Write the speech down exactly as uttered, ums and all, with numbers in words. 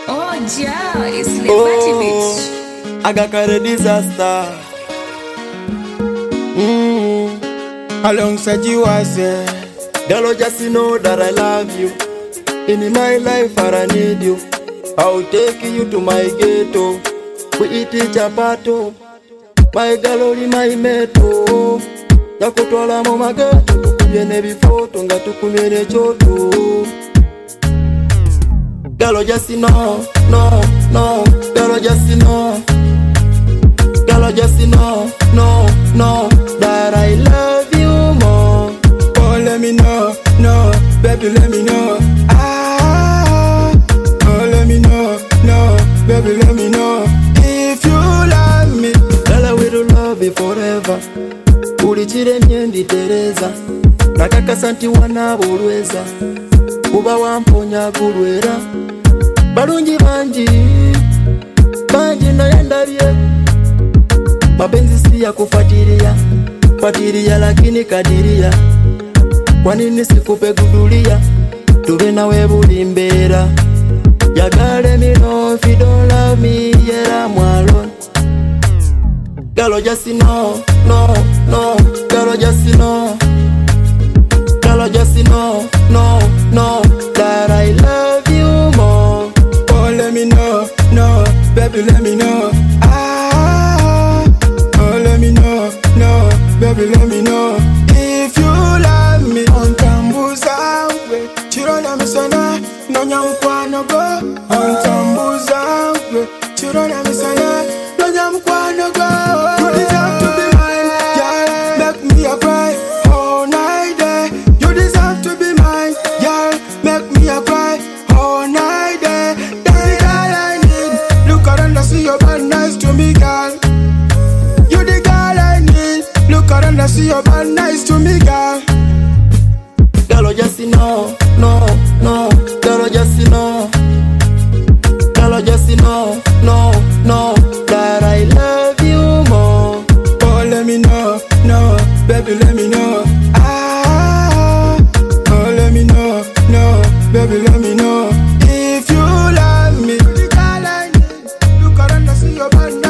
Oh, yeah, it's Liberty Oh, Beach. I got kind of disaster. Mm. Alongside you, I say, girl, just know that I love you. In my life, I need you. I'll take you to my ghetto. We eat chapato. My girl, my meto. Yakutwala mu magato. Tukubye n'ebifoto nga tukumye n'ekyoto. Girl, just know, no, no. Girl, just know. Girl, just know, no, no. That I love you more. Oh, let me know, no. Baby, let me know. Ah, oh, let me know, no. Baby, let me know. If you love me, girl, I will love you forever. Ulichire myendi tereza. Nakakasa nti wanabo olweza. Kuba wamponya gulwera. Balungi banji, banji naye ndabye. Mapenzi si ya kufuatilia, fuatilia lakini kadiria. Kwa nini sikupe gudulia, tube nawe buli mbeera. Yagale me know if you don't love me, yeah I'm alone. Girl, just know, no, no. Girl, just know. Girl, just know, no, no. That I love you more. Oh, let me know, no. Baby, let me know. Ah, oh, let me know, no. Baby, let me know. If you love me. On tambuza we, chirona misana, no nyamkwano go. On tambuza we, chirona misana, no nyamkwano go. You deserve to be mine, girl. Make me a cry all night day. You deserve to be mine, girl. Make me a cry all night day. That's the girl I need. Look around and see your bad nice to me, girl. You the girl I need. Look around and see your bad nice to me, girl. Girl, just know, no, no. Girl, just know. Girl, just know, no, no. That I love you more. Oh, let me know, no. Baby, let me know. Ah, oh, let me know, no. Baby, let me know. If you love me, you the girl I need. Look around and see your bad